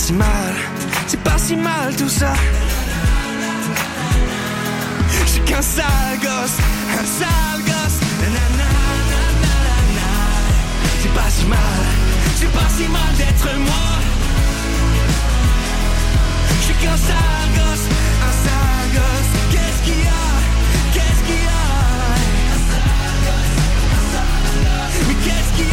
c'est pas si mal tout ça. J'suis qu'un sale gosse, nanana, nanana. C'est pas si mal d'être moi. J'suis qu'un sale gosse, qu'est-ce qu'il y a? Mais qu'est-ce qu'il y a?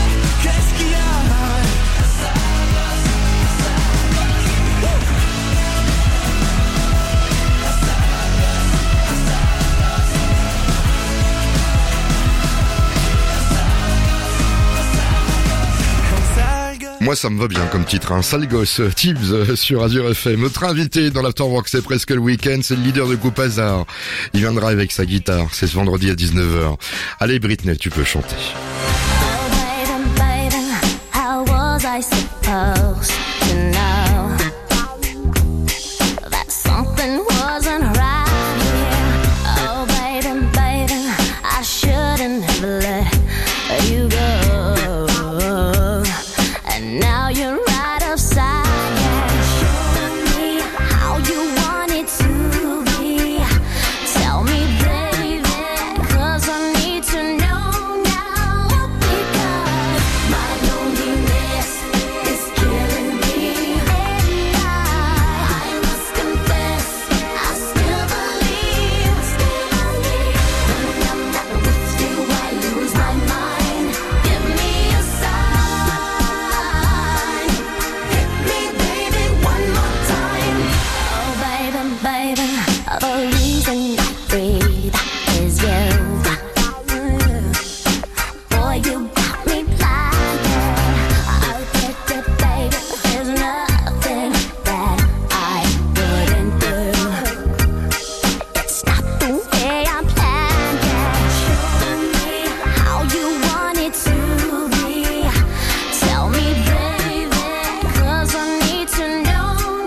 Moi ça me va bien comme titre, un sale gosse, Tibbs sur Azure FM. Notre invité dans l'Afterwork, c'est presque le week-end, c'est le leader de Groupe Hazard. Il viendra avec sa guitare, c'est ce vendredi à 19h. Allez Britney, tu peux chanter. Oh baby, baby, how was I supposed to know that something wasn't right here? Oh baby, baby, I shouldn't have let you go. Now you're right upside down. Show me how you want it to be. Tell me, baby, 'cause I need to know now. Because my loneliness is killing me. And I must confess, I still believe. When I'm not with you, I lose my mind. Give me a sign. Baby, the reason I breathe is you. Boy, you got me blinded. I'll get it, baby. There's nothing that I wouldn't do. It's not the way I planned it. Show me how you want it to be. Tell me, baby, 'cause I need to know.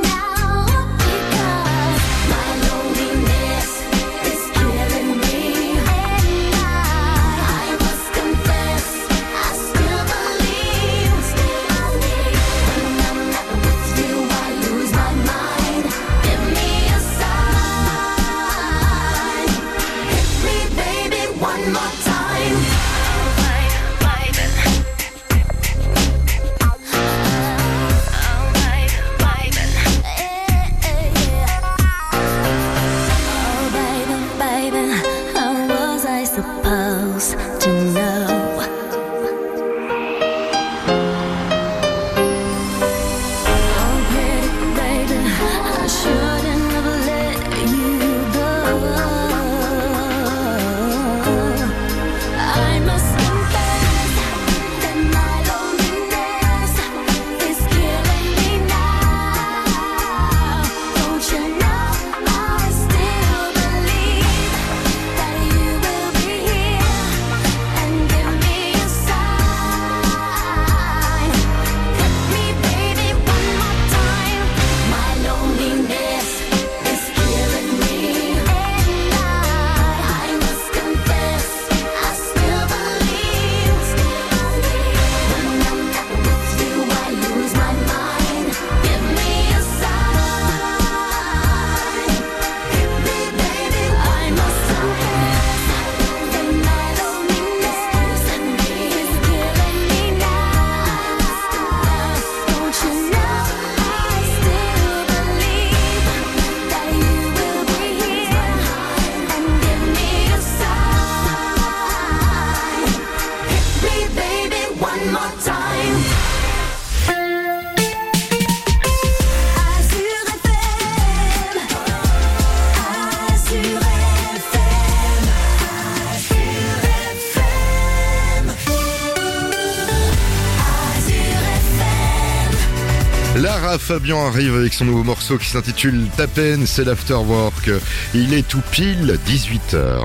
Lara Fabian arrive avec son nouveau morceau qui s'intitule Ta peine, c'est l'Afterwork. Il est tout pile 18h.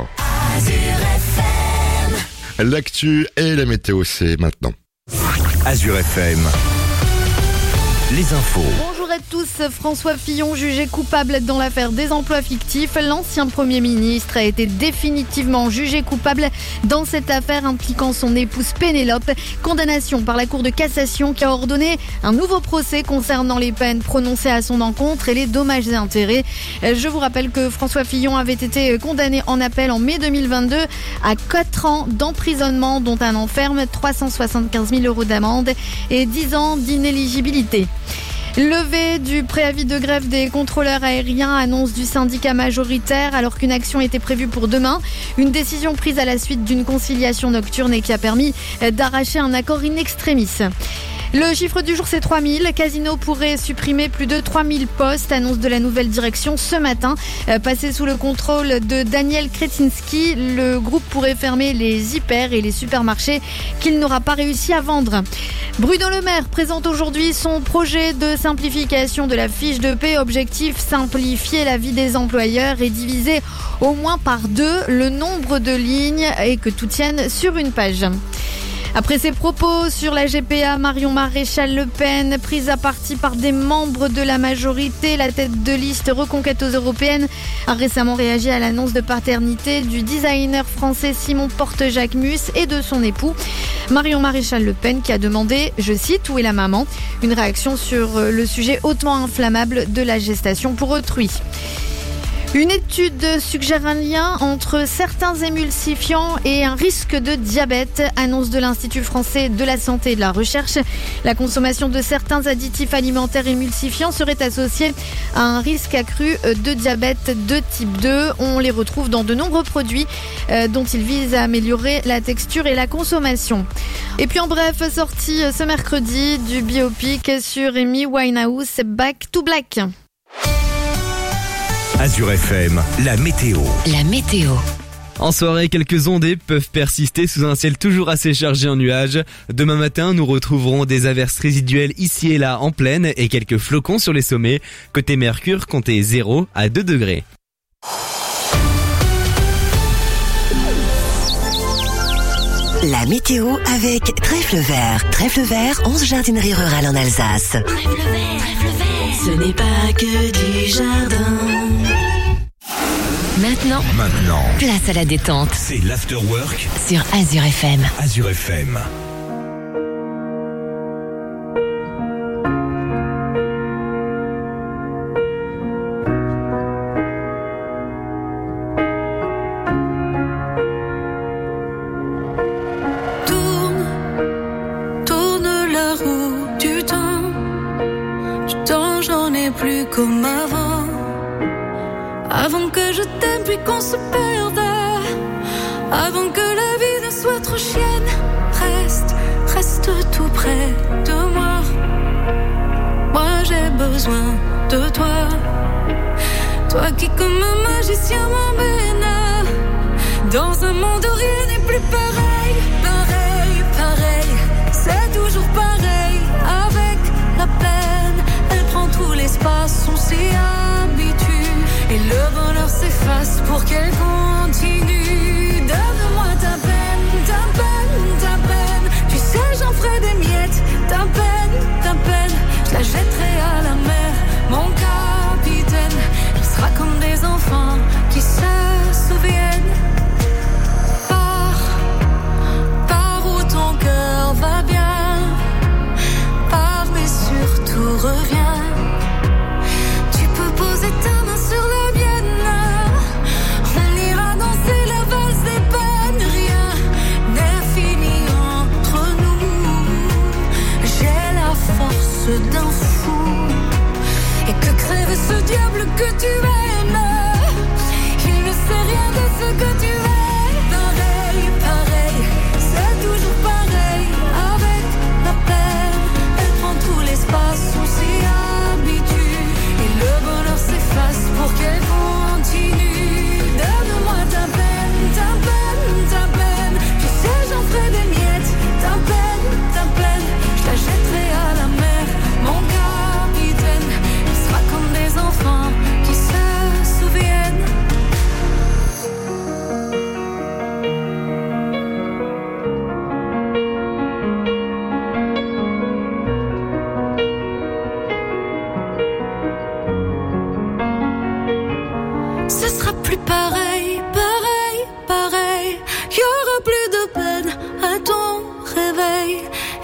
L'actu et la météo, c'est maintenant. Azure FM. Les infos. Bonjour à tous. François Fillon jugé coupable dans l'affaire des emplois fictifs. L'ancien Premier ministre a été définitivement jugé coupable dans cette affaire impliquant son épouse Pénélope. Condamnation par la Cour de cassation qui a ordonné un nouveau procès concernant les peines prononcées à son encontre et les dommages et intérêts. Je vous rappelle que François Fillon avait été condamné en appel en mai 2022 à 4 ans d'emprisonnement, dont un an ferme, 375 000 € d'amende et 10 ans d'inéligibilité. Levée du préavis de grève des contrôleurs aériens, annonce du syndicat majoritaire alors qu'une action était prévue pour demain. Une décision prise à la suite d'une conciliation nocturne et qui a permis d'arracher un accord in extremis. Le chiffre du jour, c'est 3000. Casino pourrait supprimer plus de 3000 postes, annonce de la nouvelle direction ce matin. Passé sous le contrôle de Daniel Kretinsky, le groupe pourrait fermer les hyper et les supermarchés qu'il n'aura pas réussi à vendre. Bruno Le Maire présente aujourd'hui son projet de simplification de la fiche de paie. Objectif, simplifier la vie des employeurs et diviser au moins par 2 le nombre de lignes et que tout tienne sur une page. Après ses propos sur la GPA, Marion Maréchal Le Pen, prise à partie par des membres de la majorité, la tête de liste Reconquête aux Européennes a récemment réagi à l'annonce de paternité du designer français Simon Porte-Jacquemus et de son époux. Marion Maréchal Le Pen qui a demandé, je cite, où est la maman ? Une réaction sur le sujet hautement inflammable de la gestation pour autrui. Une étude suggère un lien entre certains émulsifiants et un risque de diabète, annonce de l'Institut français de la santé et de la recherche. La consommation de certains additifs alimentaires émulsifiants serait associée à un risque accru de diabète de type 2. On les retrouve dans de nombreux produits dont ils visent à améliorer la texture et la consommation. Et puis en bref, sortie ce mercredi du biopic sur Amy Winehouse, Back to Black. Azure FM, la météo. La météo. En soirée, quelques ondées peuvent persister sous un ciel toujours assez chargé en nuages. Demain matin, nous retrouverons des averses résiduelles ici et là en plaine et quelques flocons sur les sommets. Côté Mercure, comptez 0 à 2 degrés. La météo avec Trèfle Vert. Trèfle Vert, 11 jardineries rurales en Alsace. Trèfle Vert, ce n'est pas que du jardin. Maintenant, place à la détente. C'est l'afterwork sur Azure FM. Azure FM. Plus comme avant que je t'aime puis qu'on se perde, avant que la vie ne soit trop chienne. Reste tout près de moi. Moi j'ai besoin de toi, toi qui comme un magicien m'emmène dans un monde où rien n'est plus pareil, c'est toujours pareil avec la peine. Tout l'espace, on s'y habitue et le bonheur s'efface pour qu'elle continue. Donne-moi ta peine. Tu sais, j'en ferai des miettes. Ta peine, je la jetterai à la mer. Mon capitaine, il sera comme des enfants qui savent.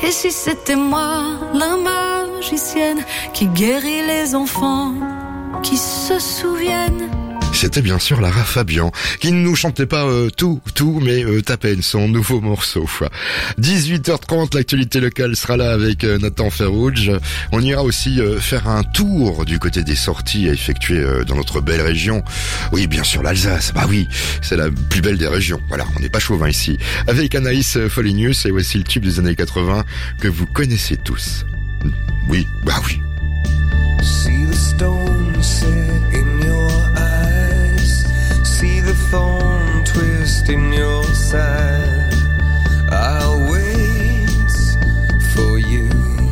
Et si c'était moi, la magicienne, qui guérit les enfants, qui se souviennent. C'était bien sûr Lara Fabian, qui ne nous chantait pas tout, mais à peine son nouveau morceau. 18h30, l'actualité locale sera là avec Nathan Ferrouge. On ira aussi faire un tour du côté des sorties à effectuer dans notre belle région. Oui, bien sûr, l'Alsace. Bah oui, c'est la plus belle des régions. Voilà, on n'est pas chauvin ici. Avec Anaïs Folinius, et voici le tube des années 80 que vous connaissez tous. Oui, bah oui. See the stone set in your eyes. See the thorn twist in your side. I'll wait for you.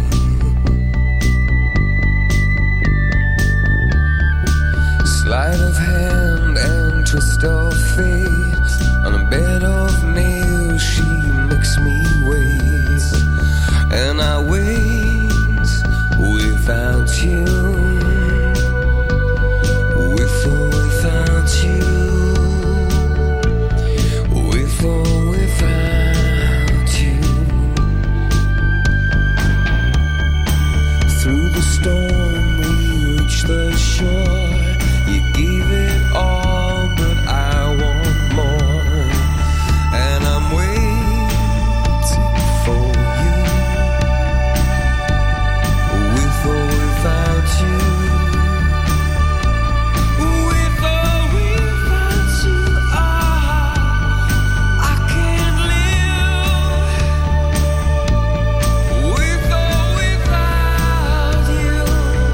Sleight of hand and twist of fate. On a bed of nails she makes me wait. And I wait without you. With or without you. With or without you. Through the storm we reach the shore. You gave it all, but I want more. And I'm waiting for you. With or without you. With or without you, I can't live. With or without you.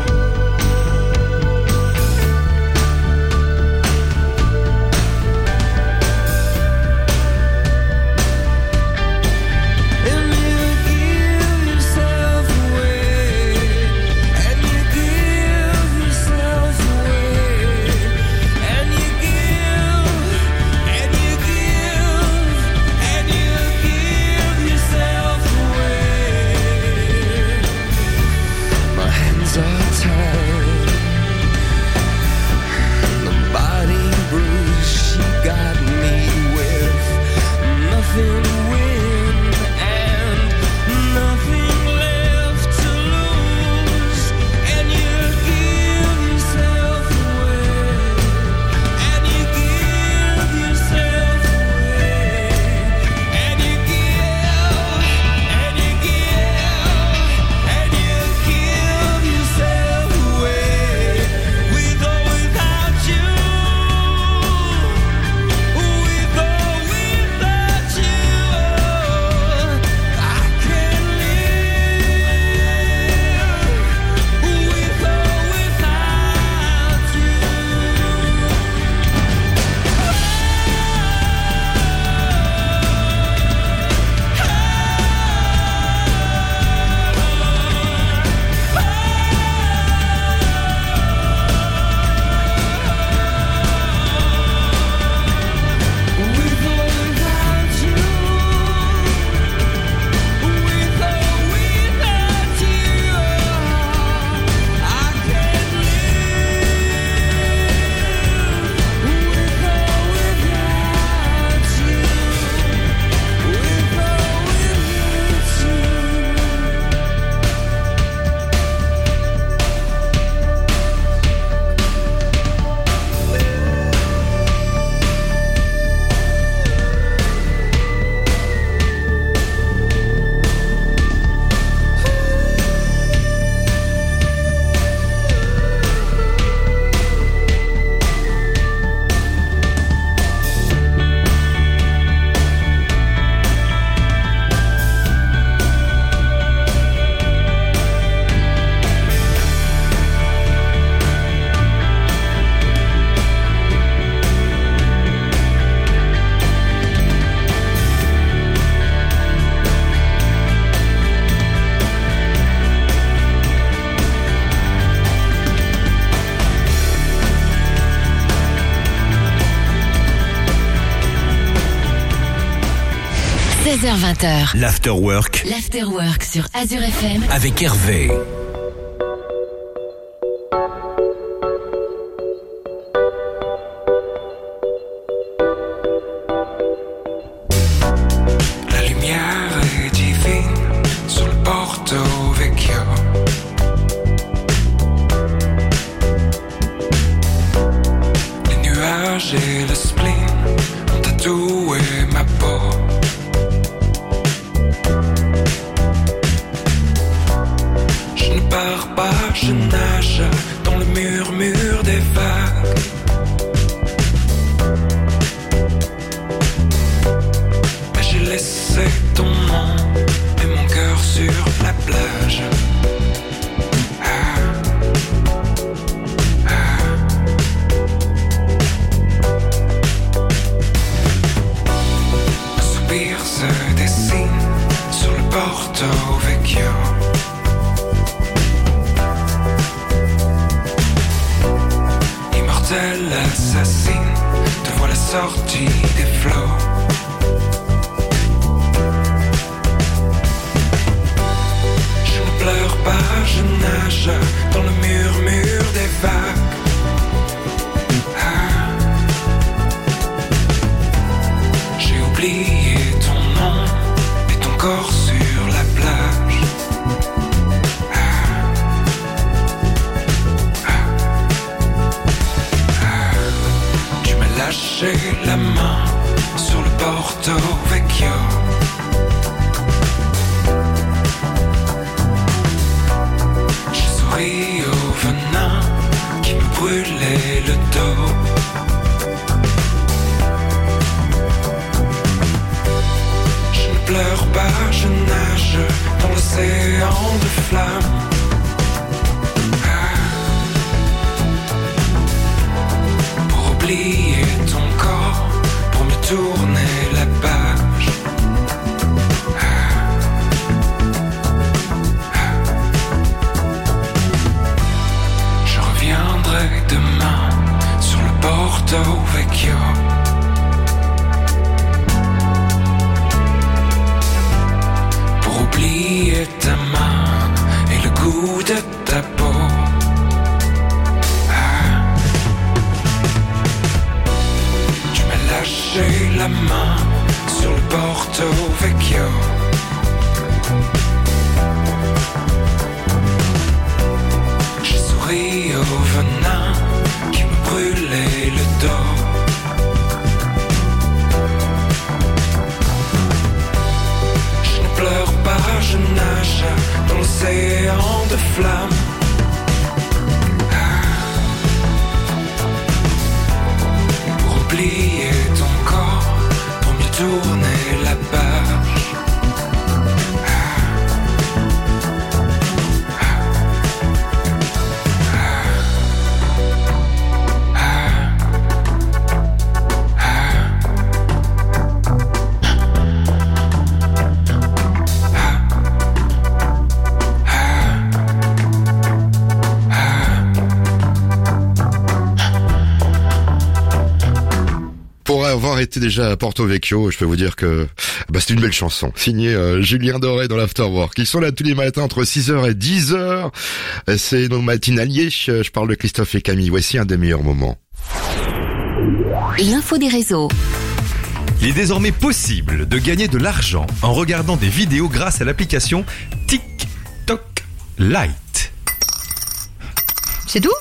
And you give yourself away. And you give yourself away. And you give. And you give. And you give yourself away. My hands are tied. The body bruise she got me with. Nothing to win and nothing left to lose. And you give yourself away. And you give yourself away. And you give. And you give. And you give yourself away. With or without you. With or without you. I can't live. With or without you. With or without you. With or without you. I can't live. With or without you. With or without you. h L'Afterwork L'Afterwork sur Azure FM. avec Hervé. La lumière est divine sur le tout est ma peau. Je ne pars pas, je nage dans le murmure des vagues. Mais j'ai laissé ton nom et mon cœur sur la plage. Un soupir se dessine sur le Porto Vecchio. Immortelle assassine, te voilà sortie des flots. Je ne pleure pas, je nage dans le murmure des vagues. J'ai oublié ton nom et ton corps sur la plage. Tu m'as lâché la main sur le Porto Vecchio. J'ai souri au venin qui me brûlait le dos. Je ne pleure pas, je nage dans l'océan de flammes. Pour oublier ton corps, pour me tourner la page. Je reviendrai demain sur le Porto Vecchio. Pour oublier ta main et le goût de ta peau. Tu m'as lâché la main sur le Porto Vecchio. J'ai souri au venin qui me brûlait le dos. Je ne pleure pas, je nage dans l'océan de flammes. Pour oublier ton corps, pour mieux tourner la page. Pour avoir été déjà à Porto Vecchio, je peux vous dire que c'est une belle chanson, signée Julien Doré dans l'Afterwork. Ils sont là tous les matins entre 6h et 10h. C'est nos matinaliers. Je parle de Christophe et Camille. Voici un des meilleurs moments. L'info des réseaux. Il est désormais possible de gagner de l'argent en regardant des vidéos grâce à l'application TikTok Lite. C'est tout?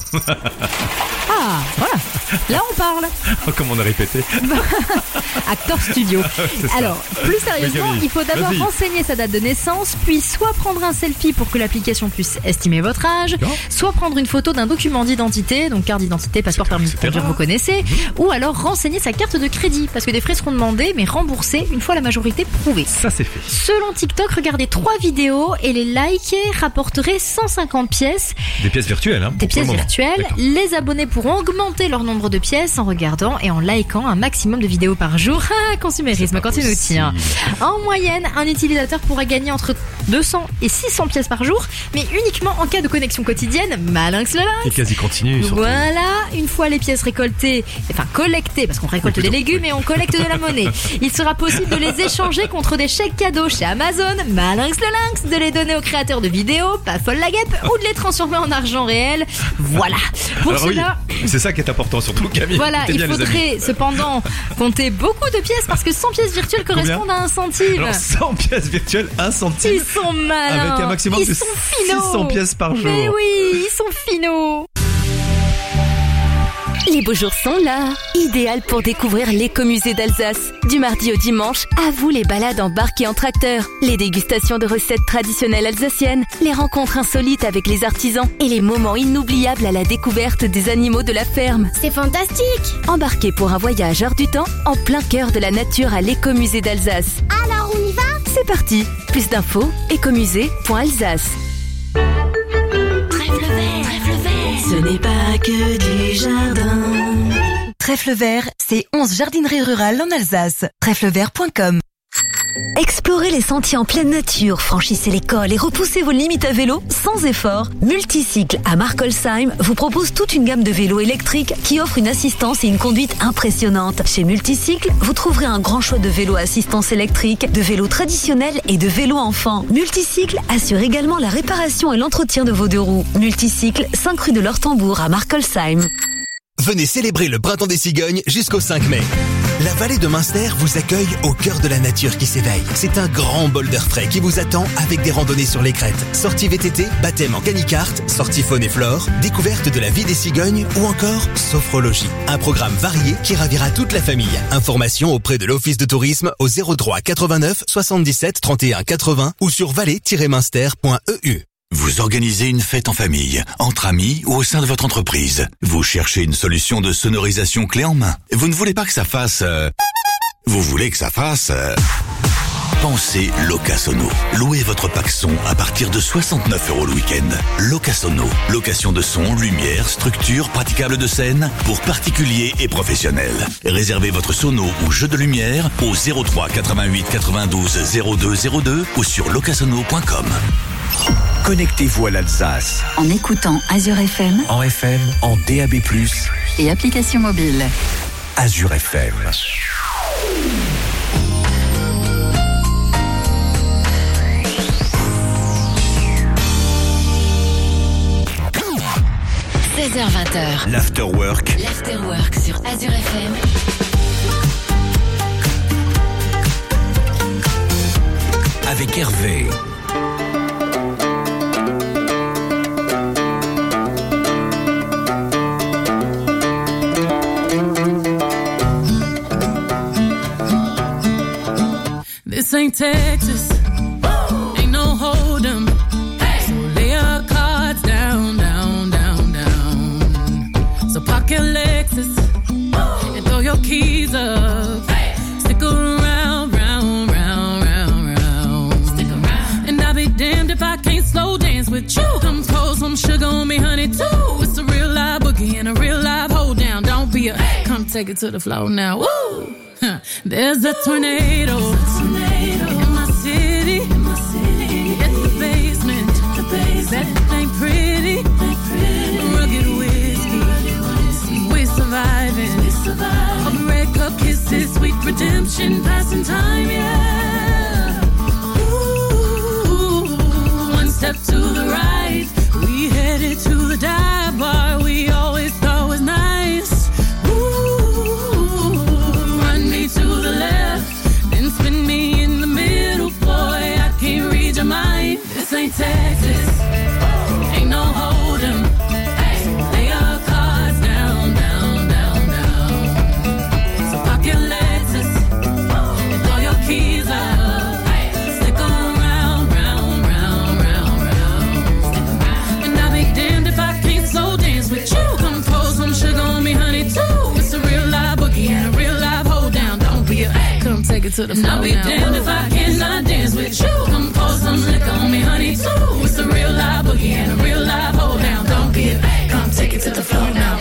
Ah, voilà. Là, on parle. Comme on a répété. Acteur studio. C'est ça. Alors, plus sérieusement, Camille, il faut d'abord vas-y. renseigner sa date de naissance, puis soit prendre un selfie pour que l'application puisse estimer votre âge, D'accord. soit prendre une photo d'un document d'identité, donc carte d'identité, passeport, permis de etc. conduire, vous connaissez, ou alors renseigner sa carte de crédit, parce que des frais seront demandés, mais remboursés une fois la majorité prouvée. Ça, c'est fait. Selon TikTok, regardez 3 vidéos et les liker rapporteraient 150 pièces. Des pièces virtuelles, hein. Des pour pièces le moment. virtuelles. D'accord. Les abonnés pourront augmenter leur nombre de pièces en regardant et en likant un maximum de vidéos par jour. Ah, consumérisme, quand il nous tient. En moyenne, un utilisateur pourra gagner entre 200 et 600 pièces par jour, mais uniquement en cas de connexion quotidienne. Malinx le lynx. Et quasi continu, surtout. Voilà, une fois les pièces récoltées, enfin collectées, parce qu'on récolte des légumes et on collecte de la monnaie, il sera possible de les échanger contre des chèques cadeaux chez Amazon, Malinx le lynx, de les donner aux créateurs de vidéos, pas folle la guêpe, ou de les transformer en argent réel. Voilà. Pour Alors cela, oui, c'est ça qui est important, surtout Camille. voilà, Écoutez il bien, les amis. faudrait cependant compter beaucoup de pièces parce que 100 pièces virtuelles correspondent à 1 centime. Alors 100 pièces virtuelles, 1 centime. Ils sont malins. Avec un maximum ils de sont finaux. 600 pièces par jour. Mais oui, ils sont finaux. Les beaux jours sont là. Idéal pour découvrir l'écomusée d'Alsace. Du mardi au dimanche, à vous les balades en barque et en tracteur, les dégustations de recettes traditionnelles alsaciennes, les rencontres insolites avec les artisans et les moments inoubliables à la découverte des animaux de la ferme. C'est fantastique! Embarquez pour un voyage hors du temps, en plein cœur de la nature à l'écomusée d'Alsace. Alors on y va? C'est parti. Plus d'infos, écomusée.alsace. Trèfle vert, ce n'est pas que du jardin. Trèfle vert, c'est 11 jardineries rurales en Alsace. Trèflevert.com. Explorez les sentiers en pleine nature, franchissez les cols et repoussez vos limites à vélo sans effort. Multicycle à Markolsheim vous propose toute une gamme de vélos électriques qui offre une assistance et une conduite impressionnantes. Chez Multicycle, vous trouverez un grand choix de vélos à assistance électrique, de vélos traditionnels et de vélos enfants. Multicycle assure également la réparation et l'entretien de vos deux roues. Multicycle, 5 rue de l'Ortembourg à Markolsheim. Venez célébrer le printemps des cigognes jusqu'au 5 mai. La vallée de Münster vous accueille au cœur de la nature qui s'éveille. C'est un grand bol d'air frais qui vous attend avec des randonnées sur les crêtes, sorties VTT, baptême en canicarte, sorties faune et flore, découverte de la vie des cigognes ou encore sophrologie. Un programme varié qui ravira toute la famille. Informations auprès de l'Office de tourisme au 03 89 77 31 80 ou sur vallée-münster.eu. Vous organisez une fête en famille, entre amis ou au sein de votre entreprise. Vous cherchez une solution de sonorisation clé en main. Vous ne voulez pas que ça fasse... Vous voulez que ça fasse... Pensez Locasono. Louez votre pack son à partir de 69 € le week-end. Locasono. Location de son, lumière, structure, praticable de scène pour particuliers et professionnels. Réservez votre sono ou jeu de lumière au 03 88 92 02 02 ou sur locasono.com. Connectez-vous à l'Alsace. En écoutant Azure FM. En FM, en DAB+. Et application mobile. Azure FM. – 16h-20h. L'Afterwork. L'Afterwork sur Azure FM. Avec Hervé. This ain't Texas, ain't no hold 'em. So lay your cards down, down, down, down. So park your Lexus and throw your keys up. Stick around, round, round, round, round. Stick around. And I'll be damned if I can't slow dance with you. Come pour some sugar on me, honey, too. It's a real live boogie and a real live hold down. Don't be a, come take it to the floor now. Woo! There's a tornado in my city, at the basement. That ain't pretty. Rugged whiskey, we're surviving. All the red cup kisses, sweet redemption, passing time, yeah. Ooh, one step to the right, we headed to the dive bar we always thought was nice. To the left, then spin me in the middle, boy, I can't read your mind. This ain't Texas, ain't no hold 'em. Lay your cards down, down, down, down. So park your Lexus and throw your keys up. Stick around, round, round, round, round. And I'll be damned if I can't slow dance with you. Come pour some sugar on me, honey, too. It's a real live boogie and a real live hold down. Don't be a, come take it to the floor. I'll be damned if I cannot dance with you. Come pour some liquor on me, honey, too. It's a real live boogie and a real live hold down. Don't be a, come take it to the floor now.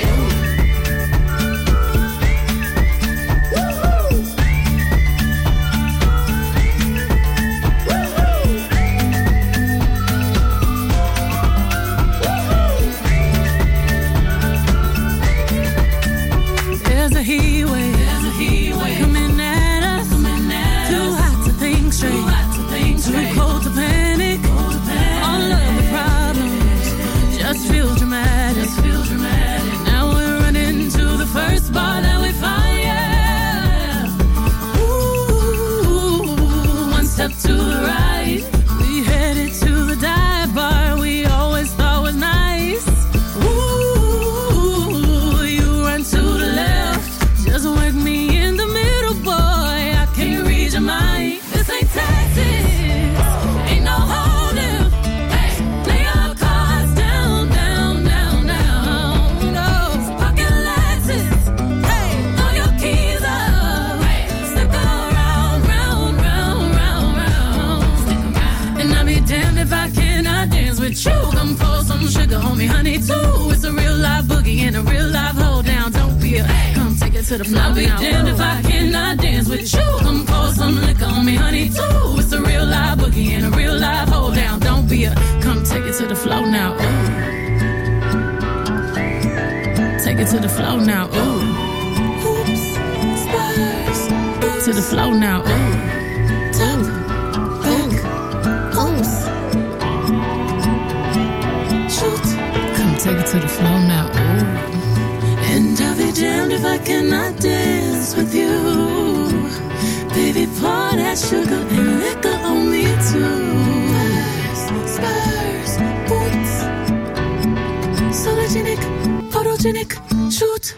There's a heat wave coming at us. Too hot to think straight, too cold to panic. All of the problems just feel dramatic. Now me, honey, too. It's a real live boogie and a real live hold down. Don't be a come take it to the floor. I'll be damned if I cannot dance with you. Come pour some liquor on me, honey, too. It's a real live boogie and a real live hold down. Don't be a come take it to the floor now. Ooh. Take it to the floor now. Ooh. Hoops, spurs, to the floor now. Ooh. Top, back, oops. Shoot. Come take it to the floor now. Ooh. And I'll be damned if I cannot dance with you. Baby, pour that sugar and liquor on me too. Spurs, boots. Sologenic, photogenic, shoot.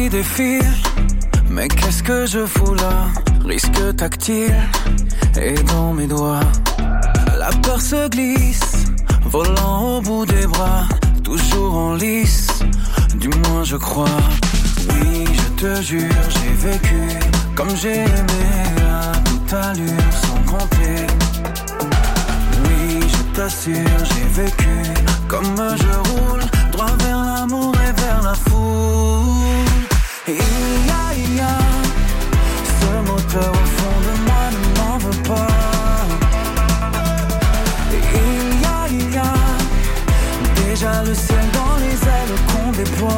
qui défile. Mais qu'est-ce que je fous là? Risque tactile et dans mes doigts. La peur se glisse, volant au bout des bras. Toujours en lice, du moins je crois. Oui, je te jure, j'ai vécu comme j'ai aimé à toute allure sans compter. Oui, je t'assure, j'ai vécu comme je roule, droit vers l'amour et vers la foule. Et il y a ce moteur au fond de moi, ne m'en veux pas. Et il y a déjà le ciel dans les ailes qu'on déploie.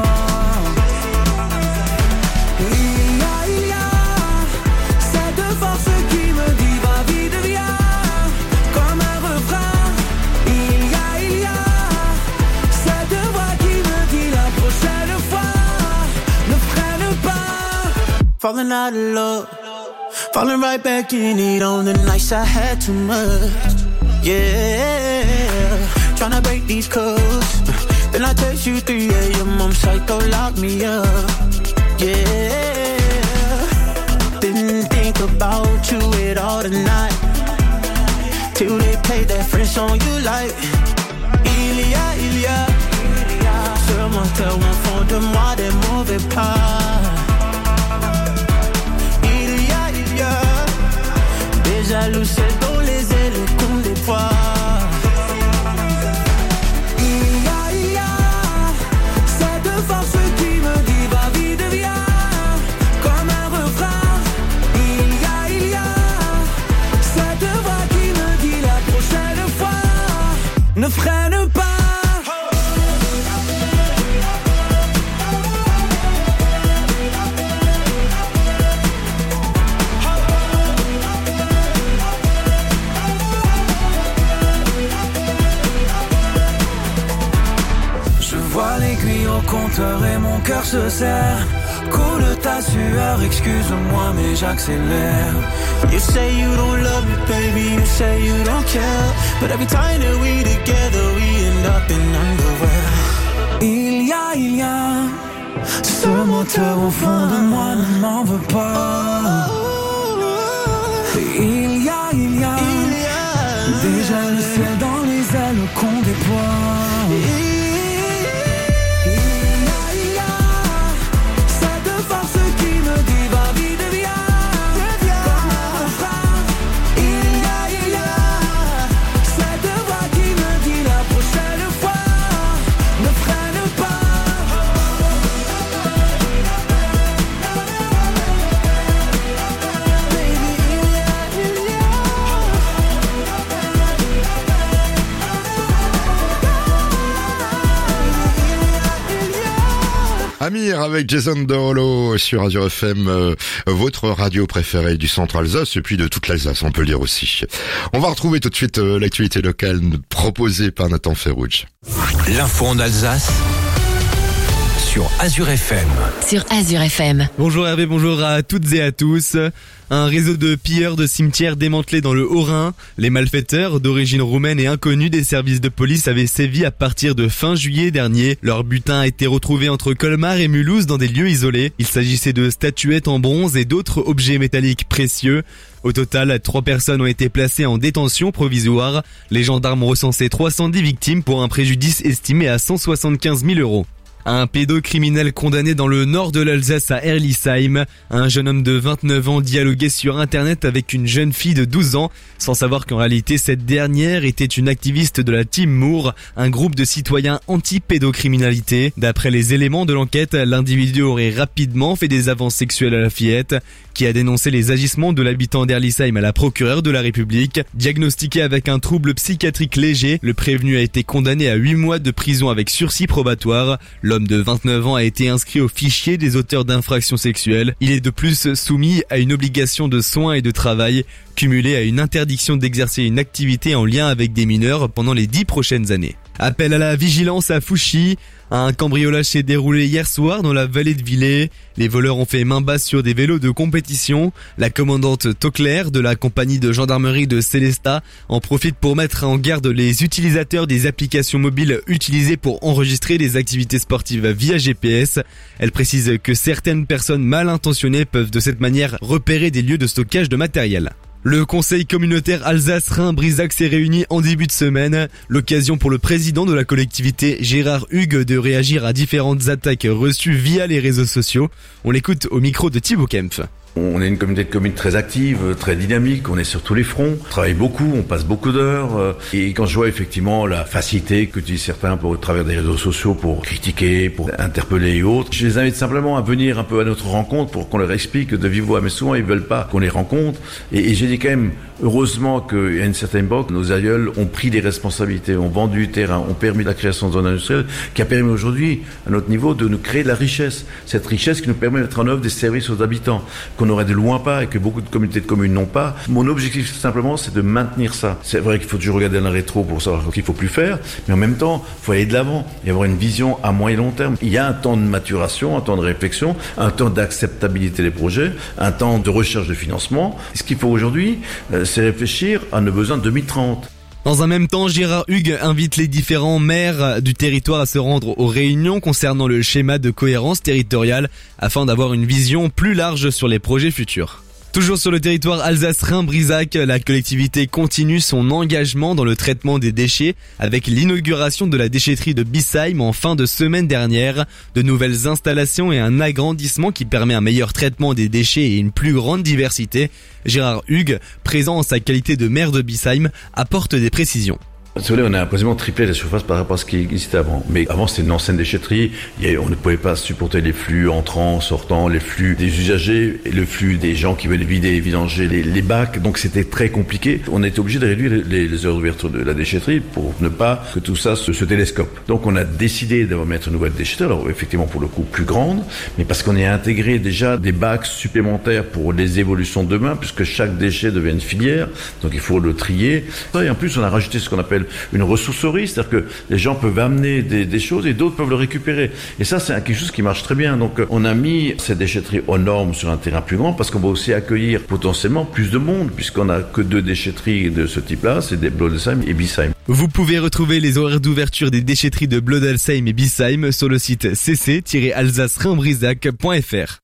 Et il y a cette force qui me dit va vite viens, comme un refrain. Il y a cette voix qui me dit la prochaine fois ne freine pas. Falling out of love, falling right back in it on the nights I had too much. Yeah, tryna break these codes. Then I text you 3 a.m. I'm psycho, lock me up. Yeah, didn't think about you at all tonight, till they played that French song you like. Il y a ce moteur au fond de moi, des mauvais pas. Il y a déjà le ciel dans les ailes qu'on déploie. Il y a cette force qui me dit va vite viens, comme un refrain. Il y a cette voix qui me dit la prochaine fois ne freine pas. Vois l'aiguille au compteur et mon cœur se serre. Coule ta sueur, excuse-moi mais j'accélère. You say you don't love me, baby, you say you don't care. But every time that we together, we end up in underwear. Il y a ce moteur au fond de moi, ne m'en veux pas. Il y a déjà le ciel dans les ailes qu'on déploie. Amir avec Jason Derulo sur Azure FM, votre radio préférée du centre Alsace et puis de toute l'Alsace, on peut le dire aussi. On va retrouver tout de suite l'actualité locale proposée par Nathan Ferrouge. L'info en Alsace sur Azure FM. Sur Azure FM. Bonjour Hervé, bonjour à toutes et à tous. Un réseau de pilleurs de cimetières démantelé dans le Haut-Rhin. Les malfaiteurs, d'origine roumaine et inconnus des services de police, avaient sévi à partir de fin juillet dernier. Leur butin a été retrouvé entre Colmar et Mulhouse dans des lieux isolés. Il s'agissait de statuettes en bronze et d'autres objets métalliques précieux. Au total, 3 personnes ont été placées en détention provisoire. Les gendarmes ont recensé 310 victimes pour un préjudice estimé à 175 000 €. Un pédocriminel condamné dans le nord de l'Alsace à Herlisheim. Un jeune homme de 29 ans dialoguait sur internet avec une jeune fille de 12 ans, sans savoir qu'en réalité cette dernière était une activiste de la Team Moore, un groupe de citoyens anti-pédocriminalité. D'après les éléments de l'enquête, l'individu aurait rapidement fait des avances sexuelles à la fillette, qui a dénoncé les agissements de l'habitant d'Herlisheim à la procureure de la République. Diagnostiqué avec un trouble psychiatrique léger, le prévenu a été condamné à 8 mois de prison avec sursis probatoire. L'homme de 29 ans a été inscrit au fichier des auteurs d'infractions sexuelles. Il est de plus soumis à une obligation de soins et de travail, cumulée à une interdiction d'exercer une activité en lien avec des mineurs pendant les 10 prochaines années. Appel à la vigilance à Fouchy. Un cambriolage s'est déroulé hier soir dans la vallée de Villers. Les voleurs ont fait main basse sur des vélos de compétition. La commandante Tauclair de la compagnie de gendarmerie de Célestat en profite pour mettre en garde les utilisateurs des applications mobiles utilisées pour enregistrer les activités sportives via GPS. Elle précise que certaines personnes mal intentionnées peuvent de cette manière repérer des lieux de stockage de matériel. Le conseil communautaire Alsace-Rhin-Brisac s'est réuni en début de semaine. L'occasion pour le président de la collectivité, Gérard Hugues, de réagir à différentes attaques reçues via les réseaux sociaux. On l'écoute au micro de Thibaut Kempf. On est une communauté de communes très active, très dynamique, on est sur tous les fronts, on travaille beaucoup, on passe beaucoup d'heures. Et quand je vois effectivement la facilité qu'utilisent certains au travers des réseaux sociaux pour critiquer, pour interpeller et autres, je les invite simplement à venir un peu à notre rencontre pour qu'on leur explique de vive voix. Mais souvent ils veulent pas qu'on les rencontre. Et j'ai dit quand même, heureusement qu'à une certaine époque, nos aïeuls ont pris des responsabilités, ont vendu du terrain, ont permis la création de zones industrielles, qui a permis aujourd'hui, à notre niveau, de nous créer de la richesse. Cette richesse qui nous permet de mettre en œuvre des services aux habitants, qu'on aurait de loin pas et que beaucoup de communautés de communes n'ont pas. Mon objectif, simplement, c'est de maintenir ça. C'est vrai qu'il faut toujours regarder dans le rétro pour savoir ce qu'il faut plus faire, mais en même temps, il faut aller de l'avant et avoir une vision à moyen et long terme. Il y a un temps de maturation, un temps de réflexion, un temps d'acceptabilité des projets, un temps de recherche de financement. Et ce qu'il faut aujourd'hui, c'est réfléchir à nos besoins de 2030. Dans un même temps, Gérard Hugues invite les différents maires du territoire à se rendre aux réunions concernant le schéma de cohérence territoriale afin d'avoir une vision plus large sur les projets futurs. Toujours sur le territoire Alsace-Rhin-Brisac, la collectivité continue son engagement dans le traitement des déchets avec l'inauguration de la déchetterie de Bissheim en fin de semaine dernière. De nouvelles installations et un agrandissement qui permet un meilleur traitement des déchets et une plus grande diversité. Gérard Hugues, présent en sa qualité de maire de Bissheim, apporte des précisions. Si vous voulez, on a quasiment triplé la surface par rapport à ce qui existait avant. Mais avant, c'était une ancienne déchetterie. On ne pouvait pas supporter les flux entrants, sortants, les flux des usagers, et le flux des gens qui venaient vider et vidanger les bacs. Donc, c'était très compliqué. On était obligé de réduire les heures d'ouverture de la déchetterie pour ne pas que tout ça se télescope. Donc, on a décidé de mettre une nouvelle déchetterie. Alors, effectivement, pour le coup, plus grande, mais parce qu'on y a intégré déjà des bacs supplémentaires pour les évolutions de demain, puisque chaque déchet devient une filière. Donc, il faut le trier. Et en plus, on a rajouté ce qu'on appelle une ressourcerie, c'est-à-dire que les gens peuvent amener des choses et d'autres peuvent le récupérer. Et ça, c'est quelque chose qui marche très bien. Donc, on a mis cette déchetterie aux normes sur un terrain plus grand parce qu'on va aussi accueillir potentiellement plus de monde puisqu'on n'a que 2 déchetteries de ce type-là, c'est des Blodelsheim et Bissheim. Vous pouvez retrouver les horaires d'ouverture des déchetteries de Blodelsheim et Bissheim sur le site cc-alsace-rhin-brisac.fr.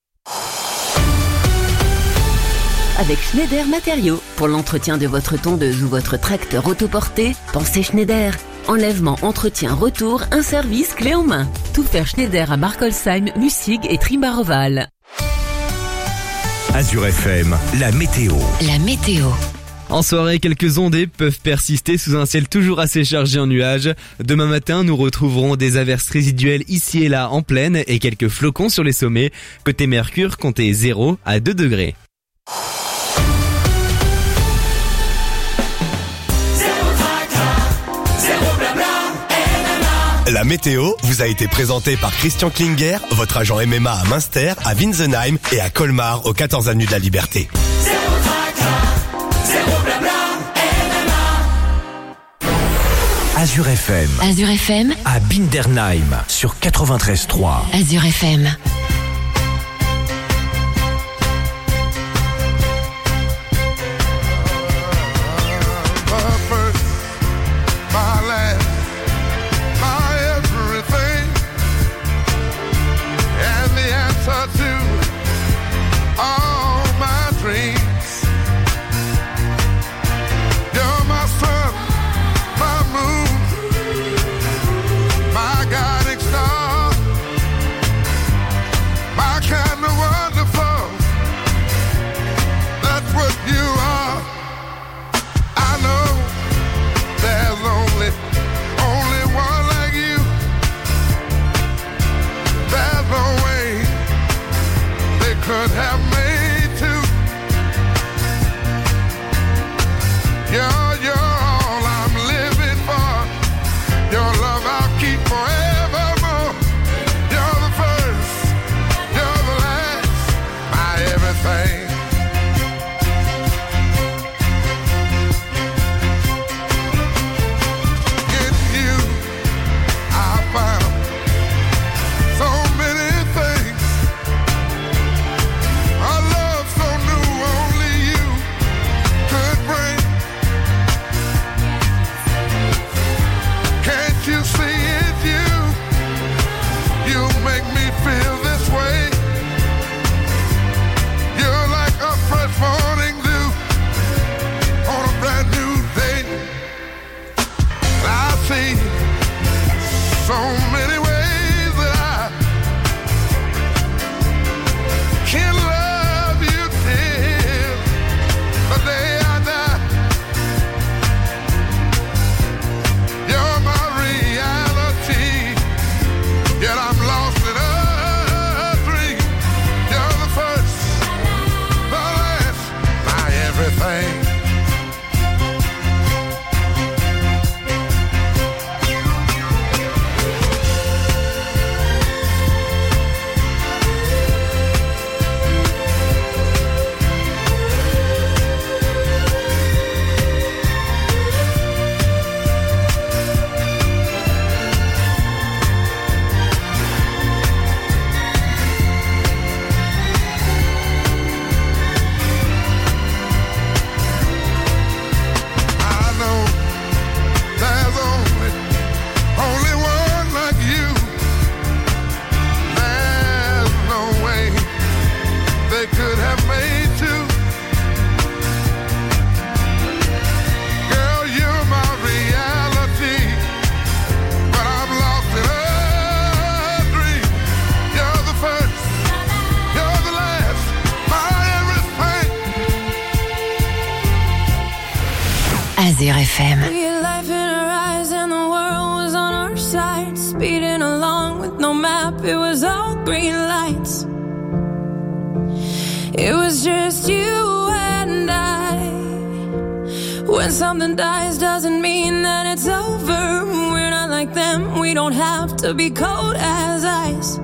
Avec Schneider Matériaux. Pour l'entretien de votre tondeuse ou votre tracteur autoporté, pensez Schneider. Enlèvement, entretien, retour, un service clé en main. Tout faire Schneider à Markolsheim, Mussig et Trimbaroval. Azure FM, la météo. La météo. En soirée, quelques ondées peuvent persister sous un ciel toujours assez chargé en nuages. Demain matin, nous retrouverons des averses résiduelles ici et là en plaine et quelques flocons sur les sommets. Côté Mercure, comptez 0 à 2 degrés. La météo vous a été présentée par Christian Klinger, votre agent MMA à Münster, à Winsenheim et à Colmar, aux 14 avenues de la Liberté. Azure FM. Azure FM. À Bindernheim, sur 93.3. Azure FM. Could have made two. You're all I'm living for. Your love I'll keep forevermore. You're the first, you're the last, my everything. Getting you Azure FM. We had life in our eyes and the world was on our side. Speeding along with no map, it was all green lights. It was just you and I. When something dies doesn't mean that it's over. We're not like them, we don't have to be cold as ice.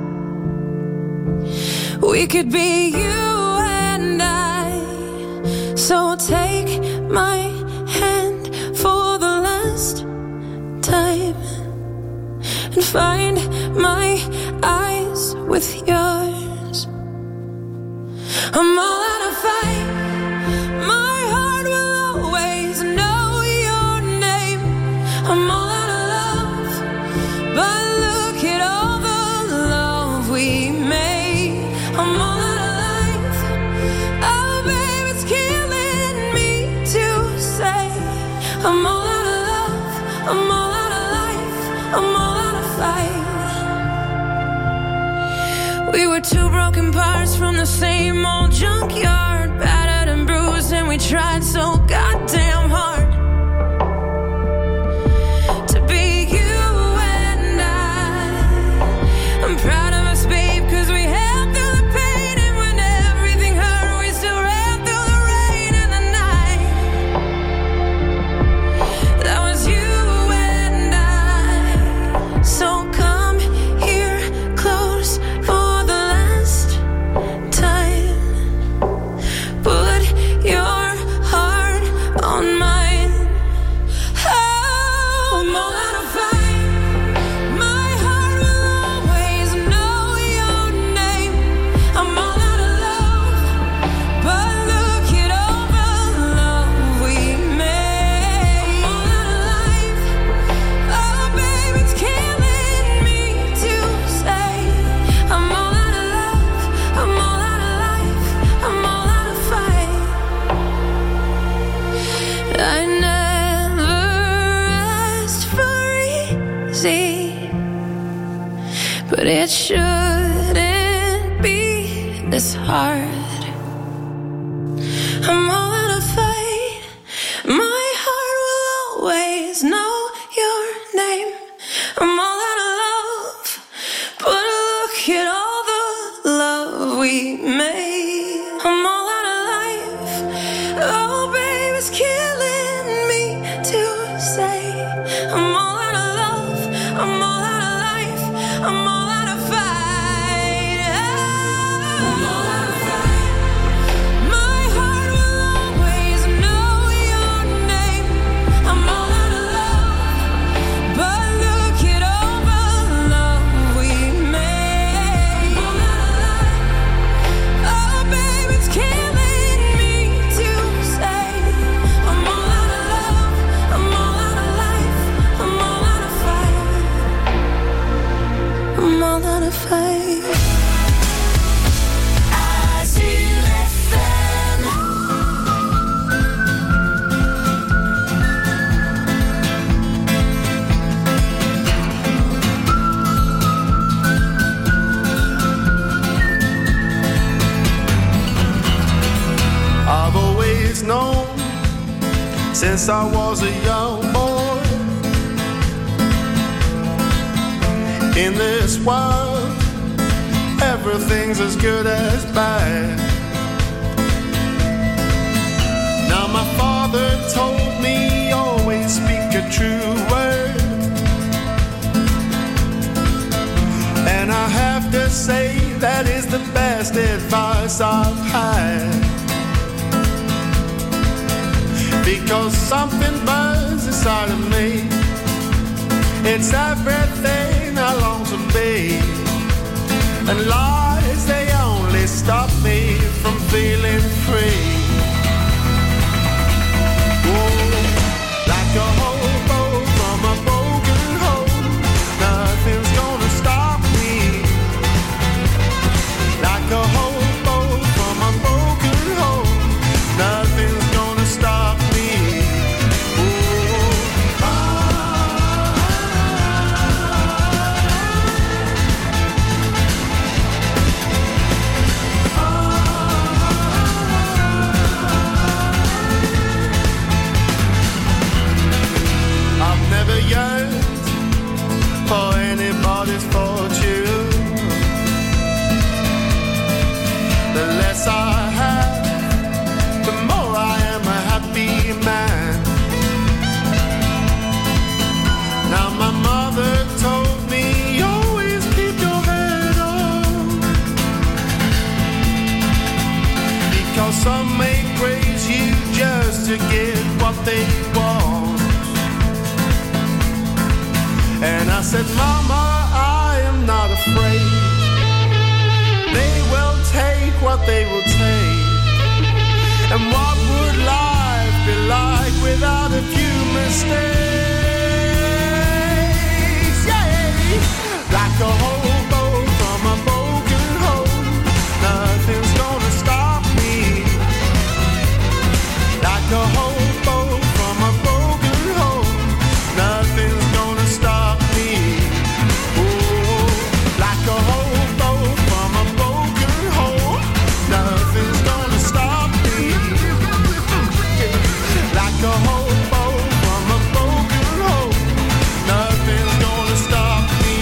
We could be you and I. So take my hand for the last time and find my eyes with yours. I'm all out of fight. My heart will always know your name. I'm all out of love, but look at all the love we made. I'm all out of life. Oh, babe, it's killing me to say. I'm all out of love. I'm all out of life. I'm all out of fight. We were two broken parts from the same old junkyard, battered and bruised, and we tried so goddamn hard to be you and I. I'm proud of us, babe, 'cause we held through the pain, and when everything hurt, we still ran through the rain and the night. That was you and I. So come here close for the last time. Put your heart on mine. Oh, I'm all out of fight. My heart will always know your name. I'm all out of love, but look at all the love we made. I'm all out of life. Oh, babe, it's killing me to say. I'm all out of love. I'm all out of life. I'm all out of fight. I never asked for easy, but it shouldn't be this hard. I'm all out of fight. My heart will always know your name. I'm all out of love, but look at all the love we made. I'm all out of life. Oh, babe, it's killing me to say. I'm all out of love. I'm all out of life. I'm all out of fight. I'm all out of fight. My heart will always know your name. I'm all out of love, but look at all the love we made. I'm all out of life. Oh, babe, it's killing me to say. I'm all out of love. I'm all out of life. I'm all out of fight. I'm all out of fight. Azure FM. I've always known since I was a young boy, in this world everything's as good as bad. Now my father told me always speak a true word, and I have to say that is the best advice I've had. Because something burns inside of me. It's everything I long to be. And lies, they only stop me from feeling free. Whoa, like a hobo from a broken home, nothing's gonna stop me. Like a hobo from a broken home, nothing's gonna stop me. less I have, the more I am a happy man. Now my mother told me, always keep your head on, because some may praise you just to get what they want. And I said, Mama, I am not afraid. They will take what they will take. And what would life be like without a few mistakes? Yeah, like a hobo from a broken home, nothing's gonna stop me. Like a hobo from a broken home, nothing's gonna stop me. Oh, like a hobo from a broken home, nothing's gonna stop me. Like a hobo from a broken home, nothing's gonna stop me.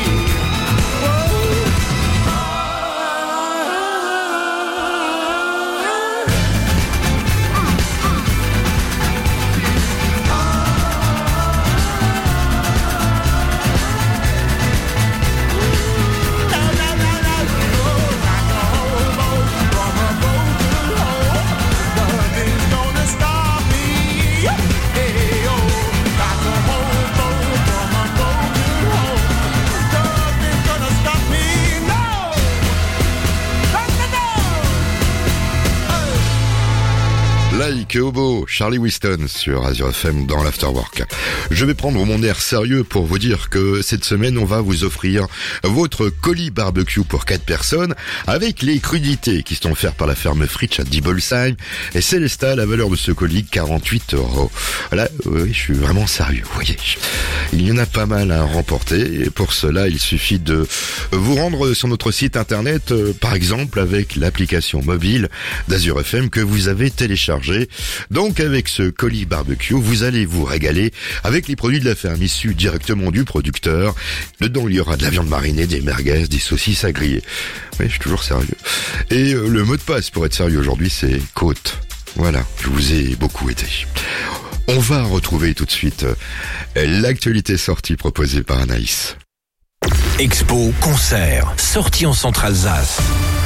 Like a Hobo, Charlie Winston sur Azure FM dans l'Afterwork. Je vais prendre mon air sérieux pour vous dire que cette semaine, on va vous offrir votre colis barbecue pour 4 personnes avec les crudités qui sont offertes par la ferme Fritsch à Dibolsheim. Et Célesta, la valeur de ce colis, 48 €. Là, oui, je suis vraiment sérieux, vous voyez. Il y en a pas mal à remporter et pour cela, il suffit de vous rendre sur notre site internet, par exemple avec l'application mobile d'Azure FM que vous avez téléchargée. Donc avec ce colis barbecue, vous allez vous régaler avec les produits de la ferme issus directement du producteur. Dedans, il y aura de la viande marinée, des merguez, des saucisses à griller. Oui, je suis toujours sérieux. Et le mot de passe pour être sérieux aujourd'hui, c'est côte. Voilà, je vous ai beaucoup aidé. On va retrouver tout de suite l'actualité sortie proposée par Anaïs. Expo, concert, sortie en Centre-Alsace.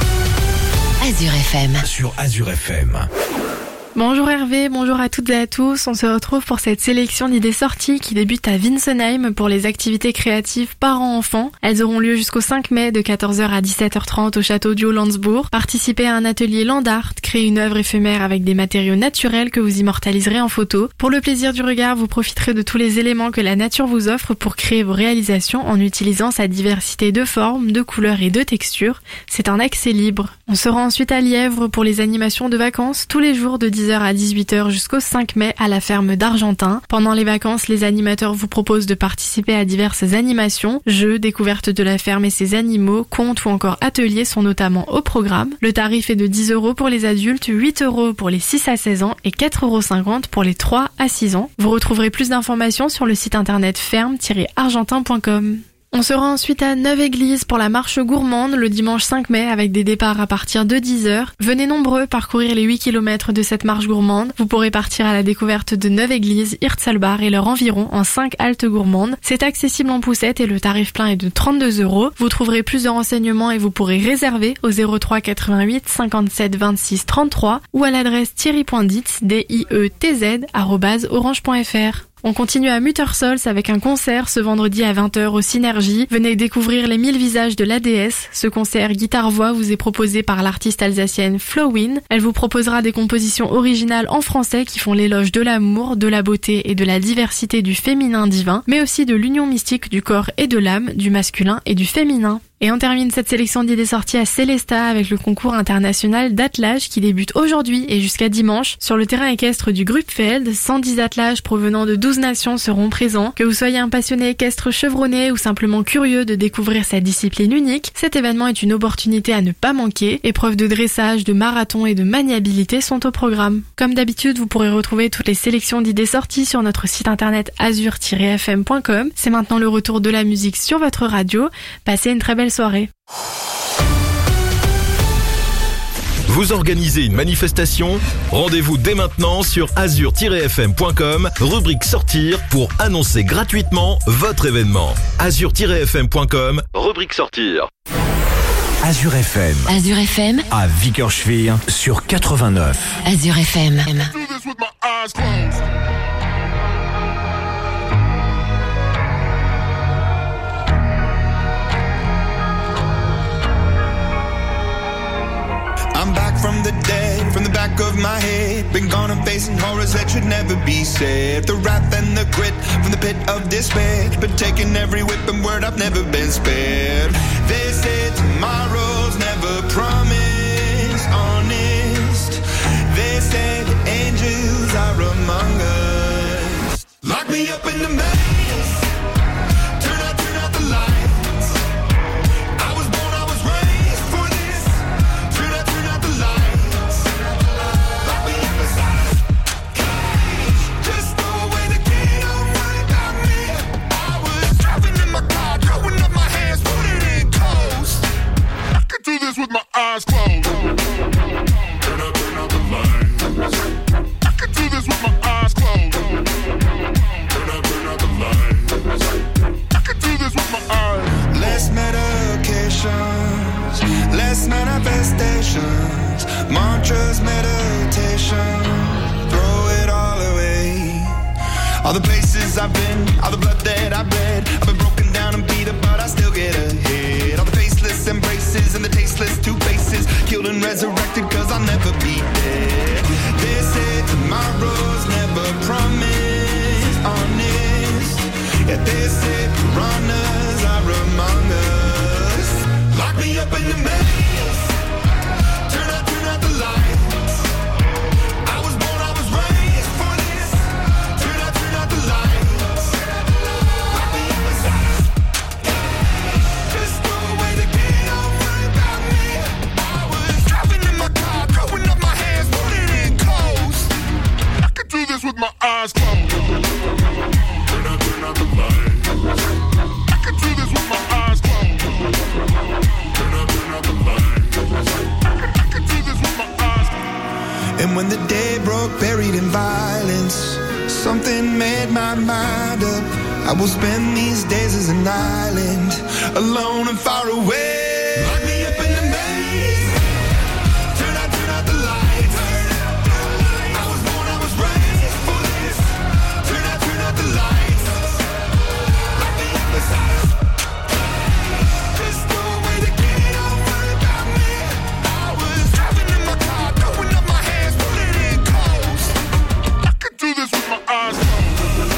Azure FM. Sur Azure FM. Bonjour Hervé, bonjour à toutes et à tous. On se retrouve pour cette sélection d'idées sorties qui débute à Winsenheim pour les activités créatives parents-enfants. Elles auront lieu jusqu'au 5 mai de 14h à 17h30 au château du Haut-Landsbourg. Participez à un atelier land art, créez une œuvre éphémère avec des matériaux naturels que vous immortaliserez en photo. Pour le plaisir du regard, vous profiterez de tous les éléments que la nature vous offre pour créer vos réalisations en utilisant sa diversité de formes, de couleurs et de textures. C'est un accès libre. On se rend ensuite à Lièvre pour les animations de vacances tous les jours de 10h à 18h jusqu'au 5 mai à la ferme d'Argentin. Pendant les vacances, les animateurs vous proposent de participer à diverses animations, jeux, découvertes de la ferme et ses animaux, contes ou encore ateliers sont notamment au programme. Le tarif est de 10 € pour les adultes, 8 € pour les 6 à 16 ans et 4,50 € pour les 3 à 6 ans. Vous retrouverez plus d'informations sur le site internet ferme-argentin.com. On se rend ensuite à Neuve-Église pour la marche gourmande le dimanche 5 mai avec des départs à partir de 10h. Venez nombreux parcourir les 8 km de cette marche gourmande. Vous pourrez partir à la découverte de Neuve-Église, Hirtshallbach et leur environ en 5 haltes gourmandes. C'est accessible en poussette et le tarif plein est de 32 €. Vous trouverez plus de renseignements et vous pourrez réserver au 03 88 57 26 33 ou à l'adresse thierry.dietz, dietz@orange.fr. On continue à Muttersols avec un concert ce vendredi à 20h au Synergie. Venez découvrir les 1000 visages de l'ADS. Ce concert guitare-voix vous est proposé par l'artiste alsacienne Flowin. Elle vous proposera des compositions originales en français qui font l'éloge de l'amour, de la beauté et de la diversité du féminin divin, mais aussi de l'union mystique du corps et de l'âme, du masculin et du féminin. Et on termine cette sélection d'idées sorties à Célesta avec le concours international d'attelage qui débute aujourd'hui et jusqu'à dimanche. Sur le terrain équestre du Grubfeld, 110 attelages provenant de 12 nations seront présents. Que vous soyez un passionné équestre chevronné ou simplement curieux de découvrir cette discipline unique, cet événement est une opportunité à ne pas manquer. Épreuves de dressage, de marathon et de maniabilité sont au programme. Comme d'habitude, vous pourrez retrouver toutes les sélections d'idées sorties sur notre site internet azure-fm.com. C'est maintenant le retour de la musique sur votre radio. Passez une très belle soirée. Vous organisez une manifestation? Rendez-vous dès maintenant sur azur-fm.com, rubrique sortir pour annoncer gratuitement votre événement. azur-fm.com, rubrique sortir. Azur FM. Azur FM. À Vickerschwir sur 89. Azur FM. I'm back from the dead, from the back of my head. Been gone and facing horrors that should never be said. The wrath and the grit from the pit of despair. Been taking every whip and word, I've never been spared. They say tomorrow's never promised, honest. They say the angels are among us. Lock me up in the maze. Turn out the lights. I was born, I was raised for this. Turn out the lights. Lock me up inside a cage. Just throw away the key, don't worry about me. I was driving in my car, throwing up my hands, putting in coast. I could do this with my eyes closed. Turn out the lights. I could do this with my eyes closed. Turn out the lights. I could do this with my eyes. Less medications, less manifestations, mantras, meditation, throw it all away. All the places I've been, all the blood that I've bled, I've been broken down and beat up, but I still get ahead. All the faceless embraces and the tasteless two faces, killed and resurrected cause I'll never be dead. They say tomorrow's never promised, honest. Yeah, they say piranhas are among us. Lock me up in the maze. Turn out the lights. I was born, I was raised for this. Turn out the lights. Lock me up inside a cage. Just throw away the key, don't worry about me. I was driving in my car, throwing up my hands, putting in coast. I could do this with my eyes closed. Turn out the lights. I could do this with my eyes closed. Turn out the lights. I could do this with my eyes closed. And when the day broke, buried in violence, something made my mind up. I will spend these days as an island, alone and far away. Lock me up in the maze. Turn out the lights. I was born, I was raised for this. Turn out the lights. Lock me up inside a cage. Just throw away the key, don't worry about me. I was driving in my car, throwing up my hands, putting in coast. I could do this with my eyes closed.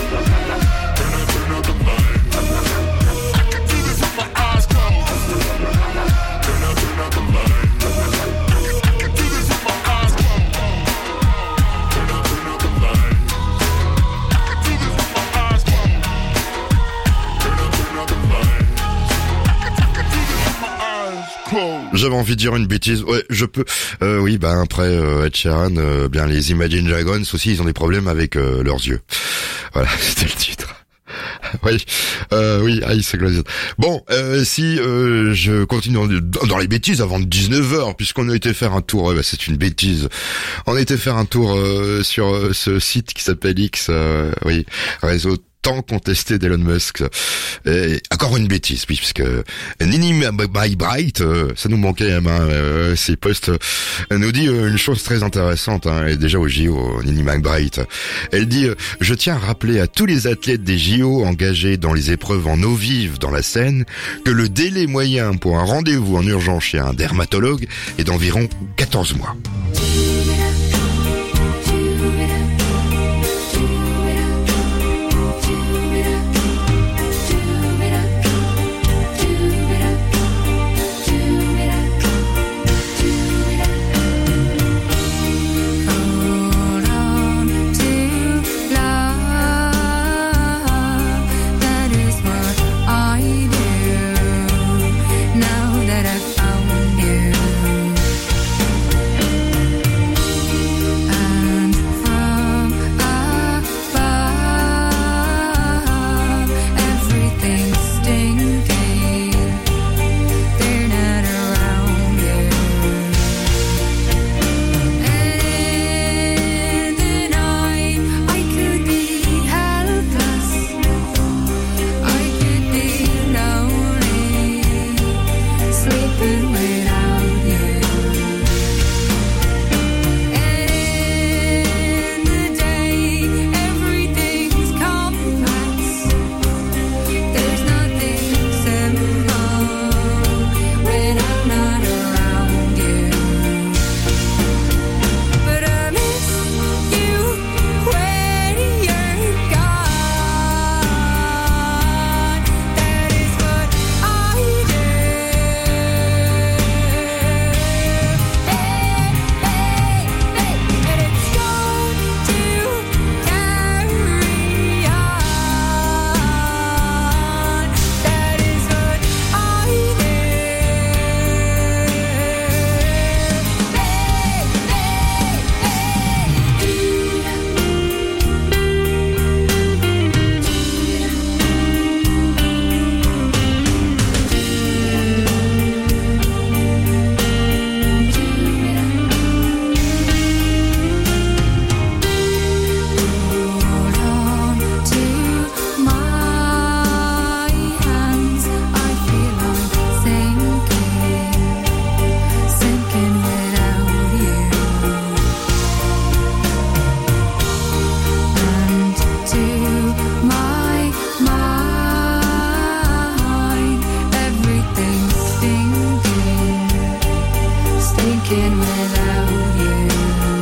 Turn out the lights. I could do this with my eyes closed. Turn out the lights. I could do this with my eyes closed. Turn out the lights. I could do this with my eyes closed. Turn out the lights. I could do this with my eyes closed. J'avais envie de dire une bêtise. Ouais, je peux. Oui, bah après Ed Sheeran, bien les Imagine Dragons aussi, ils ont des problèmes avec leurs yeux. Voilà, c'était le titre. Oui, oui, Ice Closet. Bon, si je continue dans les bêtises avant 19h, puisqu'on a été faire un tour, bah, c'est une bêtise. On a été faire un tour sur ce site qui s'appelle X, oui, réseau tant contesté d'Elon Musk. Et encore une bêtise, oui, puisque Nini McBride, ça nous manquait, hein, ses posts, nous dit une chose très intéressante, hein, elle est déjà au JO, Nini McBride. Elle dit, je tiens à rappeler à tous les athlètes des JO engagés dans les épreuves en eau vive dans la Seine que le délai moyen pour un rendez-vous en urgence chez un dermatologue est d'environ 14 mois. Now that I've found you, thinking without you.